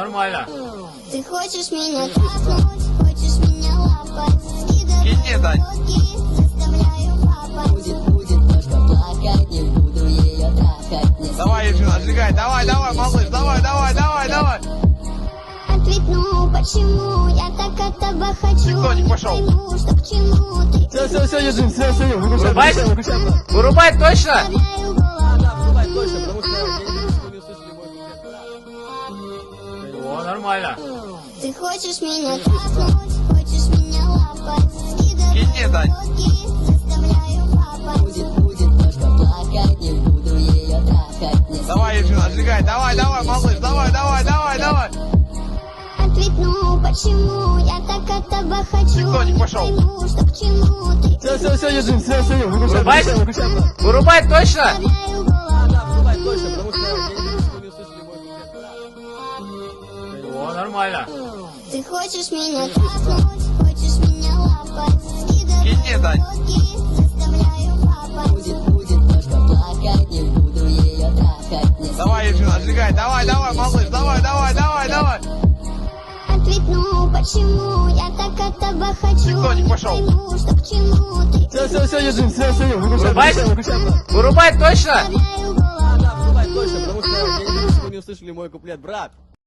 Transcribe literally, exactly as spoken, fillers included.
нормально. Ты хочешь меня трахнуть, хочешь меня лапать. Кинь, Дань. Заставляю папать. Будет, будет ножка плакать, не буду ее трахать. Не Давай, Евгений, сжигай, давай, давай, малыш, давай, давай, давай, давай. Ответь, ну почему я так от тебя хочу? Никто не пошел. Не пойму, что к чему ты. Все, все, все, Ежин, все, все, Вырубать? выключай, выключай. Вырубать точно? Оставляю голову. Да, врубай точно, потому что я не хочу, чтобы не услышали мой куплет. О, нормально. Ты хочешь меня трахнуть, хочешь меня лапать. Кинь, Дань. Заставляю папать. будет, будет ножка плакать, не буду ее трахать. Не Давай, Евгений, сжигай, давай, давай, малыш, давай, давай, давай, давай. Ответь, ну почему я так от тебя хочу? Никто не пошел. Пойму, что к чему ты. Все, все, все, Ежин, все, все, выключай, Врубать? выключай, выключай. Вырубать точно? Оставляю голову. Да, врубай точно, потому что я не хочу, чтобы не услышали мой куплет. О, нормально. Ты хочешь меня трахнуть, хочешь меня лапать. Кинь, Дань. Заставляю папать. будет, будет ножка плакать, не буду ее трахать. Не Давай, Евгений, сжигай, давай, давай, малыш, давай, давай, давай, давай. Ответь, ну почему я так от тебя хочу? Никто не пошел. Пойму, что к чему ты. Все, все, все, Ежин, все, все, выключай, Врубать? выключай, выключай. Вырубать точно? Оставляю голову. Да, врубай точно, потому что я не хочу, чтобы не услышали мой куплет, брат.